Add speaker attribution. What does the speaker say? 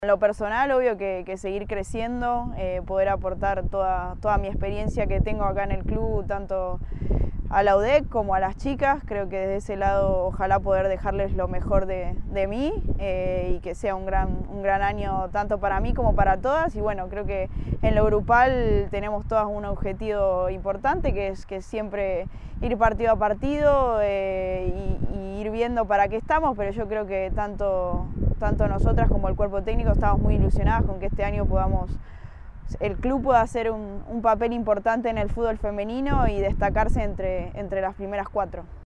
Speaker 1: En lo personal, obvio que seguir creciendo, poder aportar toda mi experiencia que tengo acá en el club, tanto a la UDEC como a las chicas. Creo que desde ese lado ojalá poder dejarles lo mejor de mí y que sea un gran año tanto para mí como para todas. Y bueno, creo que en lo grupal tenemos todas un objetivo importante, que es siempre ir partido a partido y ir viendo para qué estamos, pero yo creo que tanto nosotras como el cuerpo técnico estamos muy ilusionadas con que este año el club pueda hacer un papel importante en el fútbol femenino y destacarse entre las primeras 4.